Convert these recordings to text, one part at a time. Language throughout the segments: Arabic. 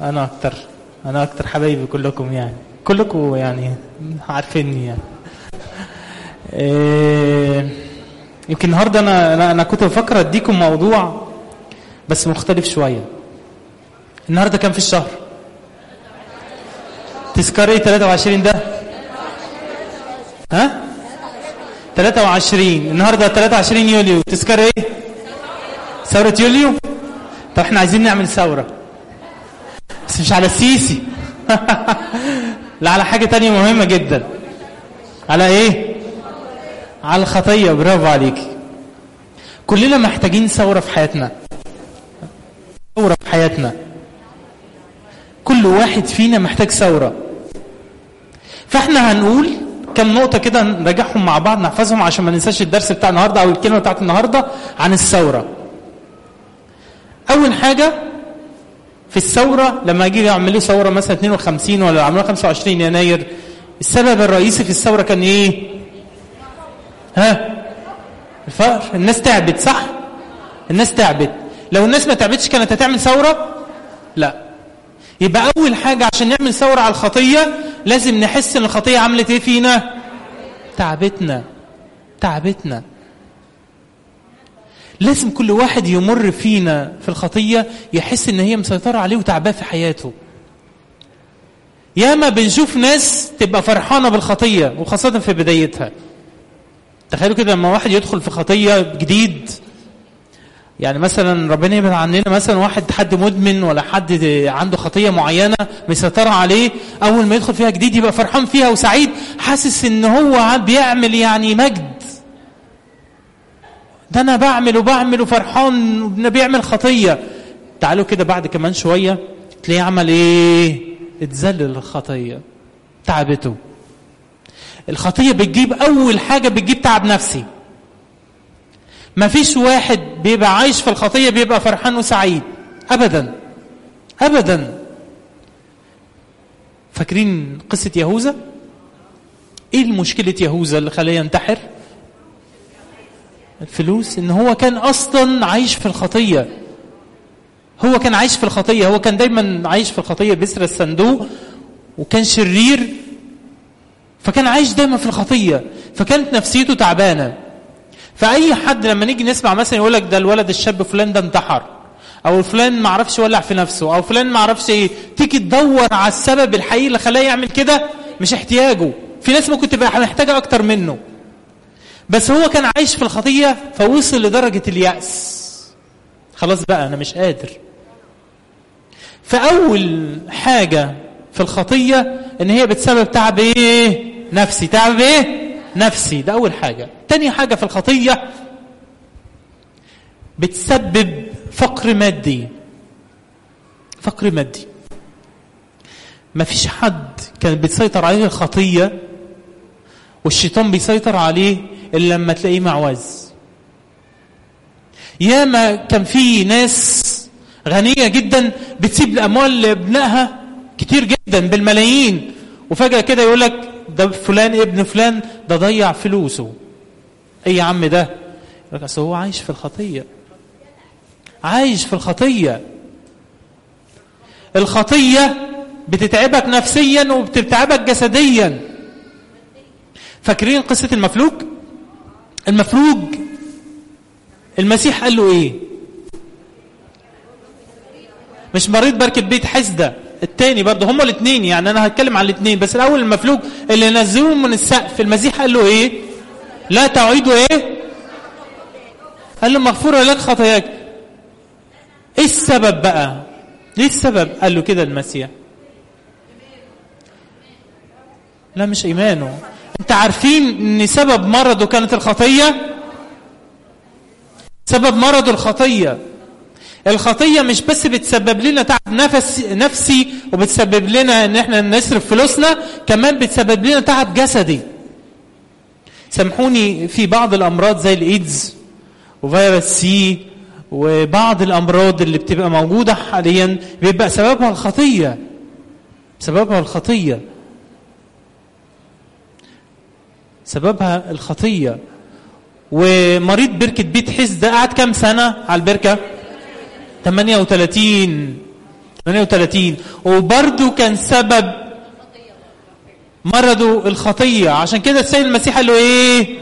انا اكتر حبايبي كلكم، يعني كلكم يعني عارفيني يعني. يمكن النهارده انا كنت بفكر اديكم موضوع بس مختلف شويه. النهارده كام في الشهر؟ تذكار ايه 23 ده؟ ها 23. النهارده 23 يوليو، تذكار ايه؟ ثوره يوليو. طب احنا عايزين نعمل ثوره بس مش على السيسي لا، على حاجه تانية مهمه جدا. على ايه؟ على الخطيه. برافو عليكي. كلنا محتاجين ثوره في حياتنا، ثوره في حياتنا. كل واحد فينا محتاج ثوره. فاحنا هنقول كم نقطه كده نراجعهم مع بعض، نحفظهم عشان ما ننساش الدرس بتاع النهارده او الكلمه بتاعت النهارده عن الثوره. اول حاجه في الثوره، لما يجي يعملوا ثوره مثلا 52 ولا عملوها 25 يناير، السبب الرئيسي في الثوره كان ايه؟ الفقر. الناس تعبت، صح؟ الناس تعبت. لو الناس ما تعبتش كانت هتعمل ثوره؟ لا. يبقى اول حاجه عشان نعمل ثوره على الخطيه لازم نحس ان الخطيه عملت ايه فينا؟ تعبتنا. لازم كل واحد يمر فينا في الخطيه يحس ان هي مسيطره عليه وتعباه في حياته. ياما بنشوف ناس تبقى فرحانه بالخطيه وخاصه في بدايتها. تخيلوا كده لما واحد يدخل في خطيه جديد، يعني مثلا ربنا يبعد عننا مثلا حد مدمن ولا حد عنده خطيه معينه مسيطره عليه، اول ما يدخل فيها جديد يبقى فرحان فيها وسعيد، حاسس ان هو بيعمل يعني مجد. ده انا بعمل وفرحان بيعمل خطيه. تعالوا كده بعد كمان شويه تلاقيه عمل ايه؟ اتذلل الخطيه، تعبته. الخطيه بتجيب اول حاجه بتجيب تعب نفسي. ما فيش واحد بيبقى عايش في الخطيه بيبقى فرحان وسعيد ابدا. فاكرين قصه يهوذا؟ ايه المشكله يهوذا اللي خلاه ينتحر؟ الفلوس. ان هو كان اصلا عايش في الخطيه. هو كان دايما عايش في الخطيه، بيسرق الصندوق وكان شرير، فكان عايش دايما في الخطيه، فكانت نفسيته تعبانه. فاي حد لما نيجي نسمع مثلا يقول لك ده الولد الشاب فلان ده انتحر، او فلان ما عرفش ولع في نفسه، او فلان ما عرفش ايه، تيجي تدور على السبب الحقيقي اللي خلاه يعمل كده. مش احتياجه، في ناس ممكن تبقى محتاجه اكتر منه، بس هو كان عايش في الخطيه فوصل لدرجه اليأس. خلاص بقى انا مش قادر. فاول حاجه في الخطيه ان هي بتسبب تعب ايه؟ نفسي. تعب ايه؟ نفسي. ده اول حاجه. تاني حاجه في الخطيه بتسبب فقر مادي. ما فيش حد كان بتسيطر عليه الخطيه والشيطان بيسيطر عليه الا لما تلاقيه معوز. ياما كان في ناس غنيه جدا بتسيب الاموال لابنائها كتير جدا بالملايين، وفجاه كده يقول لك ده فلان ابن فلان ده ضيع فلوسه. ايه يا عم ده؟ يقول لك هو عايش في الخطيه. الخطيه بتتعبك نفسيا وبتتعبك جسديا. فاكرين قصه المفلوج؟ المسيح قال له ايه؟ مش مريض بركة بيت حسدة، التاني برضه، هما الاثنين، يعني انا هتكلم عن الاثنين، بس الاول المفلوج اللي نزلوه من السقف. المسيح قال له ايه؟ لا تعيدوا ايه؟ قال له مغفورة لك خطاياك. ايه السبب بقى؟ ليه السبب قال له كده المسيح؟ لا مش ايمانه. انت عارفين ان سبب مرضه كانت الخطية؟ سبب مرضه الخطية مش بس بتسبب لنا تعب نفسي وبتسبب لنا ان احنا نصرف فلوسنا، كمان بتسبب لنا تعب جسدي. سامحوني، في بعض الامراض زي الايدز وفيروس سي وبعض الامراض اللي بتبقى موجودة حاليا بيبقى سببها الخطية. ومريض بركة بيت حسدة قعد كام سنة على البركة؟ 38 38. وبرضه كان سبب مرضه الخطية. عشان كده السيد المسيح قال له ايه؟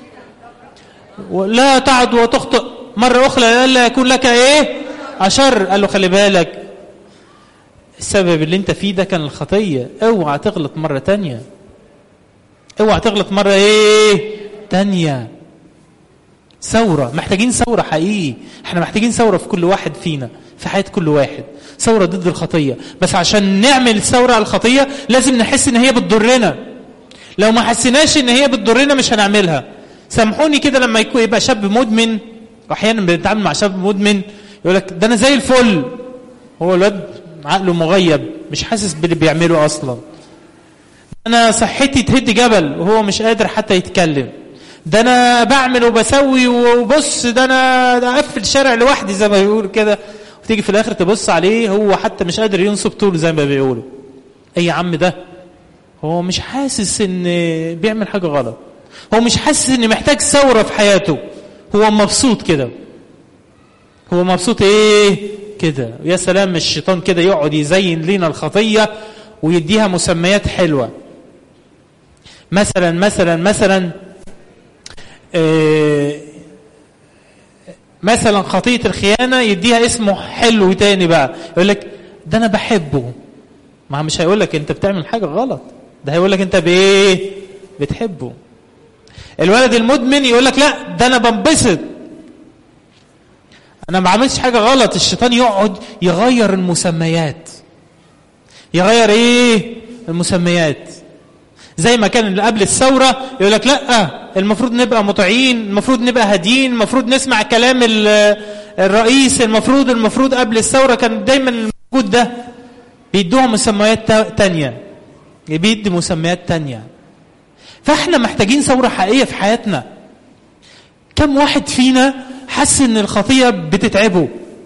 لا تعد وتخطئ مرة أخرى لئلا يكون لك ايه؟ أشر. قال له خلي بالك السبب اللي انت فيه ده كان الخطية، اوعى تغلط مرة تانية، اوعى تغلط مرة ايه تانية. ثورة، محتاجين ثورة حقيقي. احنا محتاجين ثورة في كل واحد فينا، في حياة كل واحد، ثورة ضد الخطية. بس عشان نعمل ثورة على الخطية لازم نحس ان هي بتضرنا. لو ما حسيناش ان هي بتضرنا مش هنعملها. سامحوني كده لما يبقى شاب مدمن، واحيانا بنتعامل مع شاب مدمن يقول لك ده انا زي الفل، هو الواد عقله مغيب مش حاسس باللي بيعمله اصلا. انا صحتي تهد جبل وهو مش قادر حتى يتكلم. ده انا بعمل وبسوي وبص، ده انا اقفل الشارع لوحدي زي ما بيقول كده، وتيجي في الاخر تبص عليه هو حتى مش قادر ينصب طول زي ما بيقولوا. اي يا عم ده هو مش حاسس ان بيعمل حاجة غلط، هو مش حاسس ان محتاج ثورة في حياته، هو مبسوط كده، هو مبسوط ايه كده. يا سلام الشيطان كده يقعد يزين لنا الخطية ويديها مسميات حلوة. مثلا مثلا خطية الخيانة يديها اسمه حلو تاني بقى، يقول لك ده انا بحبه. ما مش هيقول لك انت بتعمل حاجة غلط، ده هيقول لك انت بايه بتحبه. الولد المدمن يقول لك لا ده انا بنبسط، انا ما عملتش حاجة غلط. الشيطان يقعد يغير المسميات، يغير ايه المسميات. زي ما كان اللي قبل الثورة يقول لك لا المفروض نبقى مطيعين، المفروض نبقى هاديين، المفروض نسمع كلام الرئيس، المفروض قبل الثورة كان دايما الموجود ده بيدوها مسميات تانية، بيدي مسميات تانية. فاحنا محتاجين ثورة حقيقية في حياتنا. كم واحد فينا حس ان الخطية بتتعبه؟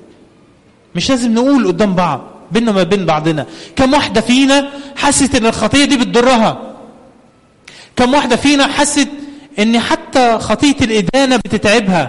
مش لازم نقول قدام بعض، بيننا ما بين بعضنا. كم واحدة فينا حست ان الخطية دي بتضرها؟ كم واحدة فينا حست ان حتى خطية الإدانة بتتعبها؟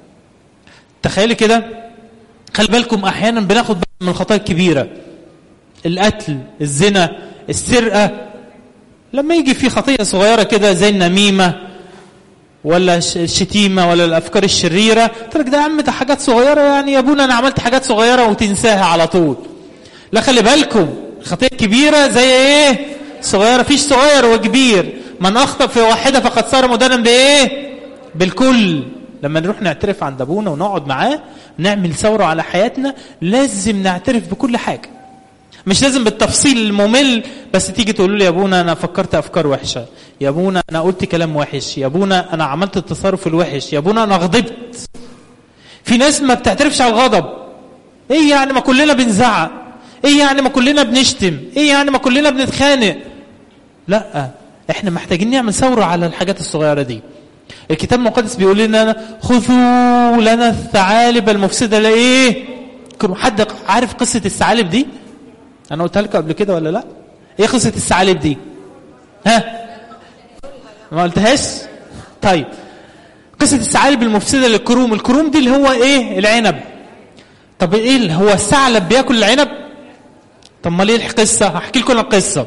تخيلي كده، خلي بالكم احيانا بناخد من الخطايا الكبيرة، القتل، الزنا، السرقة. لما يجي في خطية صغيرة كده زي النميمة ولا الشتيمة ولا الأفكار الشريرة، تقولك ده يا عم ده حاجات صغيرة، يعني يا ابونا أنا عملت حاجات صغيرة وتنساها على طول. لا خلي بالكم، الخطية الكبيرة زي ايه صغيرة، فيش صغير وكبير. من أخطأ في واحدة فقد صار مدانا بايه بالكل. لما نروح نعترف عند ابونا ونقعد معاه نعمل ثورة على حياتنا، لازم نعترف بكل حاجة، مش لازم بالتفصيل الممل، بس تيجي تقول لي يا ابونا انا فكرت افكار وحشة، يا ابونا انا قلت كلام وحش، يا ابونا انا عملت التصرف الوحش، يا ابونا انا غضبت. في ناس ما بتعترفش على الغضب. ايه يعني ما كلنا بنزعق؟ ايه يعني ما كلنا بنشتم؟ ايه يعني ما كلنا بنتخانق؟ لا، احنا محتاجين نعمل ثورة على الحاجات الصغيرة دي. الكتاب المقدس بيقول لنا خذوا لنا الثعالب المفسدة لايه. حد عارف قصة الثعالب دي؟ انا قلتها لكم قبل كده ولا لا؟ ايه قصة الثعالب دي؟ ها ما قلتهاش؟ طيب قصة الثعالب المفسدة للكروم. الكروم دي اللي هو ايه؟ العنب. طب ايه اللي هو الثعلب بياكل العنب؟ طب ما ليه القصة؟ هحكي لكم القصة.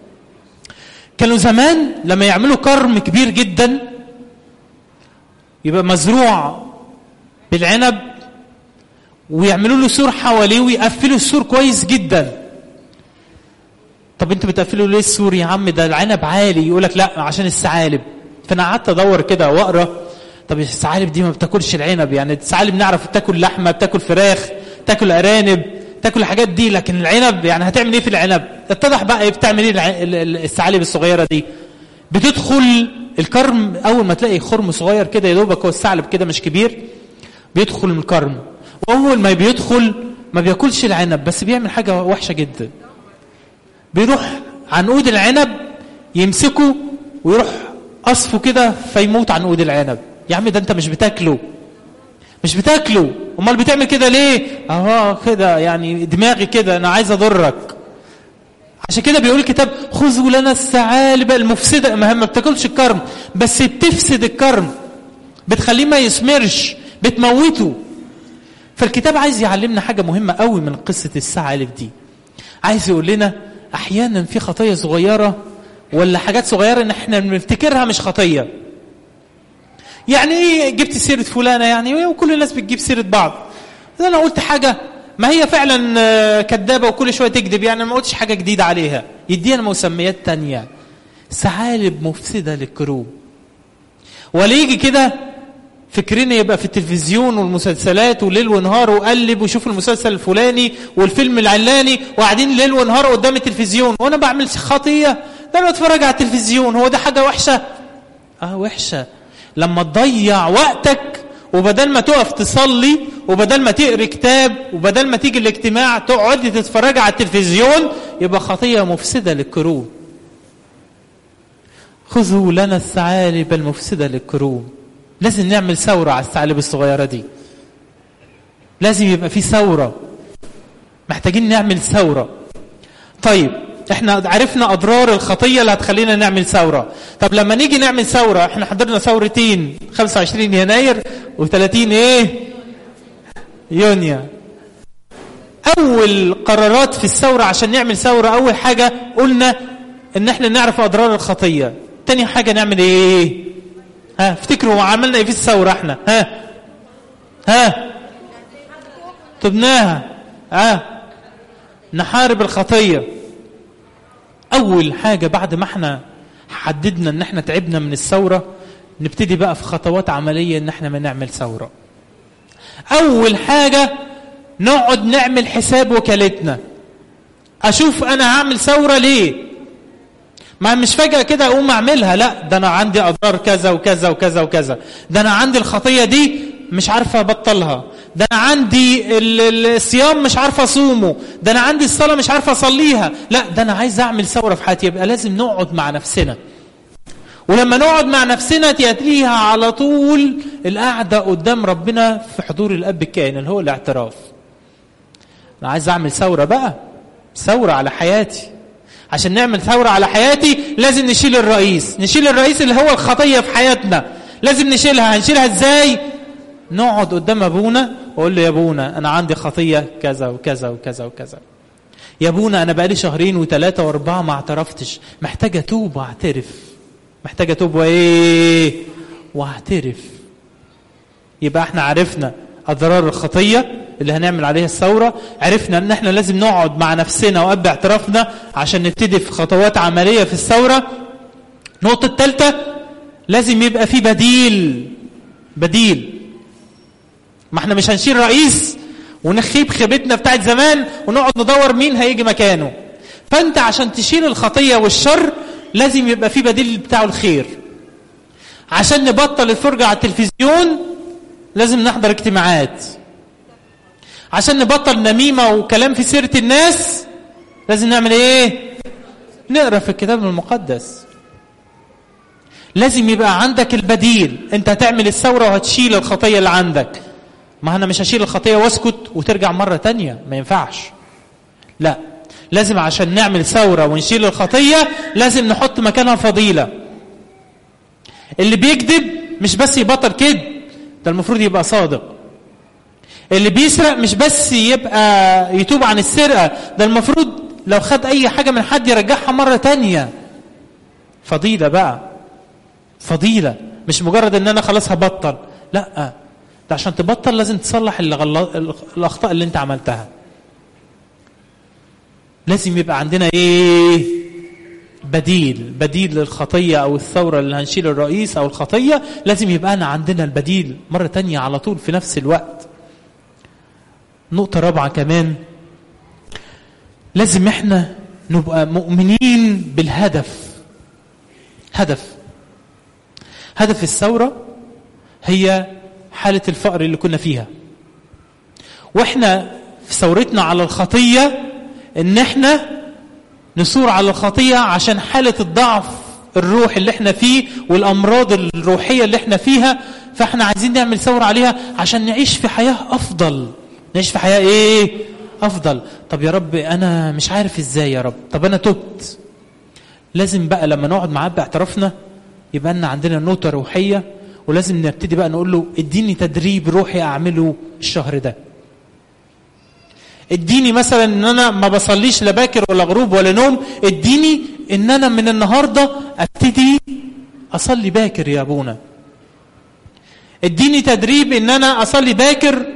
كانوا زمان لما يعملوا كرم كبير جدا يبقى مزروع بالعنب ويعملوا له سور حواليه ويقفلوا السور كويس جدا. طب انتوا بتقفلوا ليه السور يا عم؟ ده العنب عالي. يقول لك لا عشان الثعالب. فانا قعدت ادور كده واقرا، طب الثعالب دي ما بتاكلش العنب، يعني الثعالب نعرف بتاكل لحمه، بتاكل فراخ، بتاكل ارانب، تاكل الحاجات دي، لكن العنب يعني هتعمل ايه في العنب؟ اتضح بقى ايه بتعمل ايه الثعالب الصغيره دي. بتدخل الكرم، اول ما تلاقي خرم صغير كده يا دوبك هو الثعلب كده مش كبير، بيدخل من الكرم، واول ما بيدخل ما بياكلش العنب، بس بيعمل حاجه وحشه جدا. بيروح عنقود العنب يمسكه ويروح قصفه كده فيموت عنقود العنب. يا عم ده انت مش بتاكله، مش بتاكله، امال بتعمل كده ليه؟ كده يعني دماغي كده انا عايز اضرك. عشان كده بيقول الكتاب خذوا لنا الثعالب المفسده. ما بتاكلش الكرم، بس بتفسد الكرم، بتخليه ما يثمرش، بتموته. فالكتاب عايز يعلمنا حاجه مهمه قوي من قصه الثعالب دي. عايز يقول لنا احيانا في خطيه صغيره ولا حاجات صغيره ان احنا بنفتكرها مش خطيه. يعني ايه جبت سيره فلانه؟ يعني وكل الناس بتجيب سيره بعض. انا قلت حاجه ما هي فعلا كذابه وكل شويه تكذب، يعني ما قلتش حاجه جديده عليها، يدينا مسميات تانية. ثعالب مفسده للكروب. ولا يجي كده فكرنا يبقى في التلفزيون والمسلسلات وليل ونهار وقلب وشوف المسلسل الفلاني والفيلم العلاني وقاعدين ليل ونهار قدام التلفزيون وانا بعمل خطيه. ده انا بتفرج على التلفزيون، هو ده حاجه وحشه؟ وحشه لما تضيع وقتك وبدل ما تقف تصلي وبدل ما تقري كتاب وبدل ما تيجي الاجتماع تقعد تتفرج على التلفزيون، يبقى خطيه مفسده للكروب. خذوا لنا الثعالب المفسده للكروب. لازم نعمل ثورة على الثعالب الصغيرة دي. لازم يبقى في ثورة، محتاجين نعمل ثورة. طيب احنا عرفنا أضرار الخطية اللي هتخلينا نعمل ثورة. طب لما نيجي نعمل ثورة، احنا حضرنا ثورتين 25 يناير و30 يونيو. أول قرارات في الثورة عشان نعمل ثورة، أول حاجة قلنا إن احنا نعرف أضرار الخطية. تاني حاجة نعمل ايه؟ افتكروا عملنا ايه في الثورة احنا؟ تبناها. نحارب الخطية. اول حاجة بعد ما احنا حددنا ان احنا تعبنا من الثورة، نبتدي بقى في خطوات عملية ان احنا ما نعمل ثورة. اول حاجة نقعد نعمل حساب وكالتنا. اشوف انا هعمل ثورة ليه؟ ما مش فجأة كده اقوم اعملها، لا، ده انا عندي اضرار كذا وكذا وكذا وكذا، ده انا عندي الخطية دي مش عارفة ابطلها، ده انا عندي الصيام مش عارفة اصومه، ده انا عندي الصلاة مش عارفة اصليها، لا، ده انا عايز اعمل ثورة في حياتي. يبقى لازم نقعد مع نفسنا. ولما نقعد مع نفسنا تأتيها على طول القعدة قدام ربنا في حضور الاب الكائن اللي هو الاعتراف. انا عايز اعمل ثورة بقى، ثورة على حياتي. عشان نعمل ثورة على حياتي لازم نشيل الرئيس. نشيل الرئيس اللي هو الخطية في حياتنا، لازم نشيلها. هنشيلها ازاي؟ نقعد قدام ابونا واقول له يا ابونا انا عندي خطية كذا وكذا وكذا وكذا. يا ابونا انا بقالي 2 و3 و4 ما اعترفتش، محتاج اتوب واعترف. محتاج اتوب واعترف. يبقى احنا عرفنا اضرار الخطية اللي هنعمل عليها الثورة. عرفنا ان احنا لازم نقعد مع نفسنا وقبل اعترافنا عشان نبتدي في خطوات عملية في الثورة. النقطة الثالثة، لازم يبقى في بديل. ما احنا مش هنشيل رئيس ونخيب خيبتنا بتاعت زمان ونقعد ندور مين هيجي مكانه. فانت عشان تشيل الخطية والشر لازم يبقى في بديل بتاعه الخير. عشان نبطل الفرجة على التلفزيون لازم نحضر اجتماعات. عشان نبطل نميمة وكلام في سيرة الناس لازم نعمل ايه؟ نقرأ في الكتاب المقدس. لازم يبقى عندك البديل. انت هتعمل الثورة وهتشيل الخطية اللي عندك. ما انا مش هشيل الخطية واسكت وترجع مرة تانية، ما ينفعش. لا، لازم عشان نعمل ثورة ونشيل الخطية لازم نحط مكانها فضيلة. اللي بيكذب مش بس يبطل كذب، ده المفروض يبقى صادق. اللي بيسرق مش بس يبقى يتوب عن السرقة، ده المفروض لو خد اي حاجة من حد يرجعها مرة تانية. فضيلة بقى، فضيلة، مش مجرد ان انا خلاص هبطل. لا، ده عشان تبطل لازم تصلح الاخطاء اللي انت عملتها. لازم يبقى عندنا ايه؟ بديل للخطية او الثورة اللي هنشيل الرئيس او الخطية. لازم يبقى عندنا البديل مرة تانية على طول في نفس الوقت. نقطة رابعة كمان، لازم احنا نبقى مؤمنين بالهدف. هدف الثورة هي حالة الفقر اللي كنا فيها. واحنا في ثورتنا على الخطية ان احنا نثور على الخطية عشان حالة الضعف الروح اللي احنا فيه والامراض الروحية اللي احنا فيها. فاحنا عايزين نعمل ثورة عليها عشان نعيش في حياة افضل. نعيش في حياة ايه؟ افضل. طب يا رب انا مش عارف ازاي يا رب. طب انا تبت. لازم بقى لما نقعد معاه باعترافنا يبقى لنا عندنا نوتة روحية، ولازم نبتدي بقى نقول له اديني تدريب روحي اعمله الشهر ده. اديني مثلا ان انا ما بصليش لا باكر ولا غروب ولا نوم، اديني ان انا من النهارده ابتدي اصلي باكر يا ابونا. اديني تدريب ان انا اصلي باكر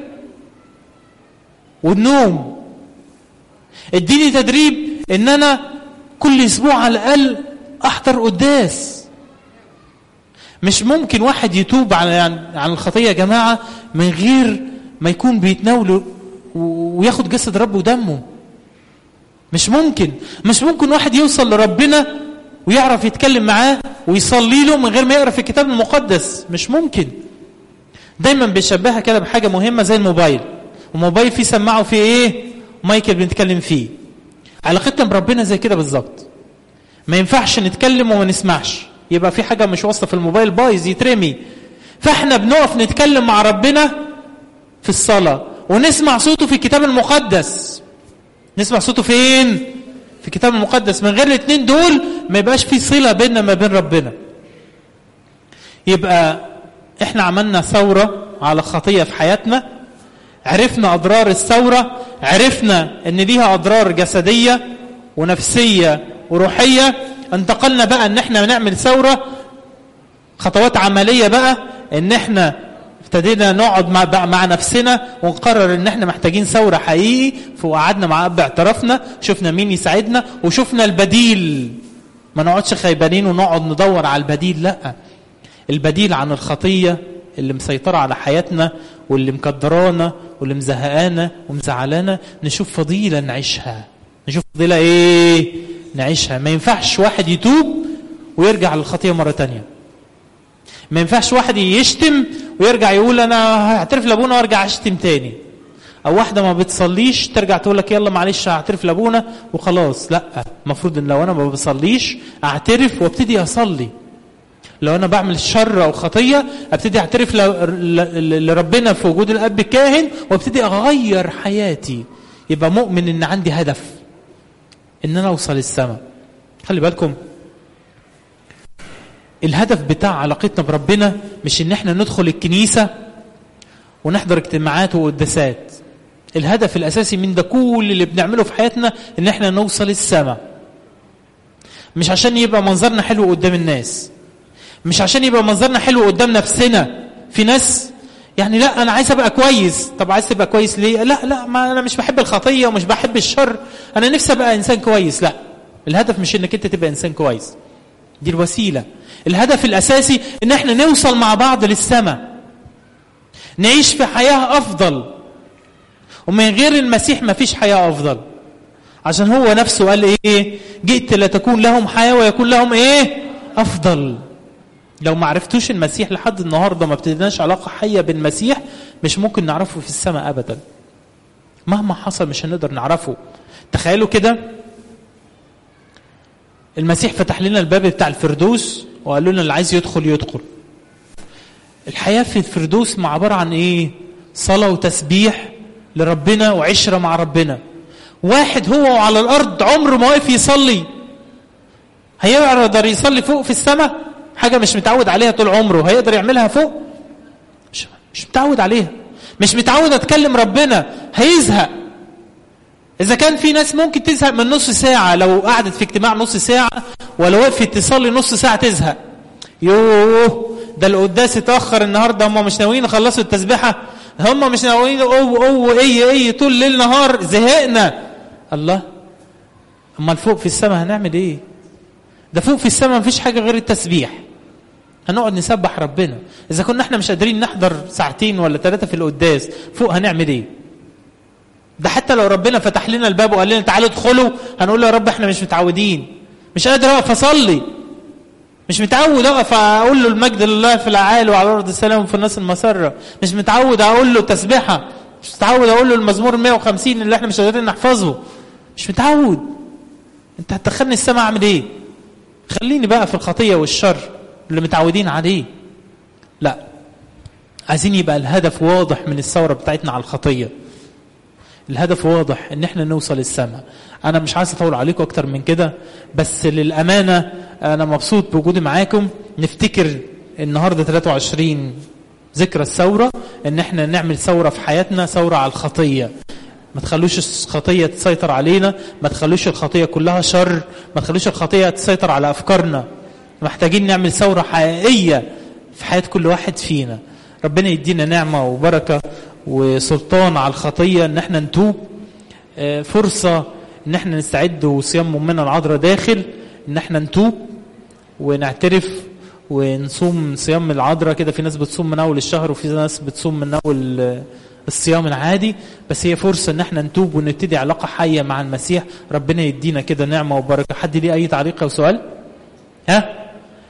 والنوم. اديني تدريب ان انا كل اسبوع على الاقل احضر قداس. مش ممكن واحد يتوب عن الخطيه يا جماعه من غير ما يكون بيتناول وياخد جسد ربه ودمه. مش ممكن واحد يوصل لربنا ويعرف يتكلم معاه ويصلي له من غير ما يقرا في الكتاب المقدس. مش ممكن. دايما بيشبهها كده بحاجه مهمه زي الموبايل. الموبايل فيه سماعه وفيه ايه؟ مايك اللي بنتكلم فيه. علاقتنا بربنا زي كده بالظبط. ما ينفعش نتكلم وما نسمعش، يبقى في حاجه مش واصله في الموبايل، بايظ يترمي. فاحنا بنقف نتكلم مع ربنا في الصلاه ونسمع صوته في الكتاب المقدس. نسمع صوته فين؟ في الكتاب المقدس. من غير الاثنين دول ما يبقاش في صله بيننا ما بين ربنا. يبقى احنا عملنا ثوره على خطيه في حياتنا، عرفنا اضرار الثوره، عرفنا ان ليها اضرار جسديه ونفسيه وروحيه. انتقلنا بقى ان احنا نعمل ثوره، خطوات عمليه بقى، ان احنا ابتدينا نقعد مع نفسنا ونقرر ان احنا محتاجين ثوره حقيقي. فقعدنا مع اب اعترفنا، شفنا مين يساعدنا وشفنا البديل. ما نقعدش خيبانين ونقعد ندور على البديل، لا. البديل عن الخطيه اللي مسيطره على حياتنا واللي مكدرانا واللي مزهقانا ومزعلانا، نشوف فضيله نعيشها. نشوف فضيله ايه؟ نعيشها. ما ينفعش واحد يتوب ويرجع للخطيه مره تانية. ما ينفعش واحد يشتم ويرجع يقول انا هعترف لابونا وارجع اشتم تاني. او واحده ما بتصليش ترجع تقول لك يلا معلش هعترف لابونا وخلاص. لا، المفروض ان لو انا ما بصليش اعترف وابتدي اصلي. لو انا بعمل شر او خطيه ابتدي اعترف لربنا في وجود الاب الكاهن وابتدي اغير حياتي. يبقى مؤمن ان عندي هدف ان انا اوصل السماء. خلي بالكم، الهدف بتاع علاقتنا بربنا مش ان احنا ندخل الكنيسة ونحضر اجتماعات وقداسات. الهدف الاساسي من ده كل اللي بنعمله في حياتنا ان احنا نوصل السماء. مش عشان يبقى منظرنا حلو قدام الناس، مش عشان يبقى منظرنا حلو قدام نفسنا. في ناس يعني لا انا عايز ابقى كويس. طب عايز تبقى كويس ليه؟ لا ما انا مش بحب الخطية ومش بحب الشر، انا نفسي ابقى انسان كويس. لا، الهدف مش انك انت تبقى انسان كويس، دي الوسيلة. الهدف الاساسي ان احنا نوصل مع بعض للسماء، نعيش في حياة افضل. ومن غير المسيح ما فيش حياة افضل، عشان هو نفسه قال ايه؟ جئت لا تكون لهم حياة ويكون لهم ايه؟ افضل. لو ما عرفتوش المسيح لحد النهاردة، ما ابتديناش علاقة حية بالمسيح، مش ممكن نعرفه في السماء ابدا. مهما حصل مش هنقدر نعرفه. تخيلوا كده، المسيح فتح لنا الباب بتاع الفردوس وقال لنا اللي عايز يدخل يدخل. الحياة في الفردوس عبارة عن ايه؟ صلاة وتسبيح لربنا وعشرة مع ربنا. واحد هو على الارض عمره ما وقف يصلي، هيقدر يصلي فوق في السماء؟ حاجة مش متعود عليها طول عمره، هيقدر يعملها فوق؟ مش متعود عليها. مش متعود اتكلم ربنا، هيزهق. إذا كان في ناس ممكن تزهق من نص ساعة، لو قعدت في اجتماع نص ساعة ولو وقفت تصلي نص ساعة تزهق. يوه، ده القداس اتأخر النهاردة، هم مش ناويين يخلصوا التسبيحة، هم مش ناويين ايه طول الليل نهار، زهقنا. الله، اما فوق في السماء هنعمل ايه؟ ده فوق في السماء مفيش حاجة غير التسبيح. هنقعد نسبح ربنا. إذا كنا احنا مش قادرين نحضر 2 ولا 3 في القداس، فوق هنعمل ايه؟ ده حتى لو ربنا فتح لنا الباب وقال لنا تعالوا ادخلوا، هنقول له يا رب احنا مش متعودين، مش قادر اقف اصلي، مش متعود اقف اقول له المجد لله في الاعالي وعلى الارض السلام وفي الناس المسره، مش متعود اقول له تسبيحه، مش متعود اقول له المزمور 150 اللي احنا مش قادرين نحفظه، مش متعود. انت هتدخلني السماء اعمل ايه؟ خليني بقى في الخطيه والشر اللي متعودين عليه. لا، عايزين يبقى الهدف واضح من الثوره بتاعتنا على الخطيه. الهدف واضح ان احنا نوصل السماء. انا مش عايز اطول عليكم اكتر من كده، بس للامانه انا مبسوط بوجودي معاكم. نفتكر النهارده 23 ذكرى الثوره، ان احنا نعمل ثوره في حياتنا، ثوره على الخطيه. ما تخلوش الخطية تسيطر علينا، ما تخلوش الخطية كلها شر، ما تخلوش الخطية تسيطر على أفكارنا. محتاجين نعمل ثورة حقيقية في حياة كل واحد فينا. ربنا يدينا نعمة وبركة وسلطان على الخطية ان احنا نتوب. فرصة ان احنا نستعد، وصيام أمنا العذراء داخل، ان احنا نتوب ونعترف ونصوم صيام العذراء كده. في ناس بتصوم من اول الشهر وفي ناس بتصوم من اول الصيام العادي، بس هي فرصة ان احنا نتوب ونبتدي علاقة حية مع المسيح. ربنا يدينا كده نعمة وبركة. حد ليه اي تعليق او سؤال؟ ها؟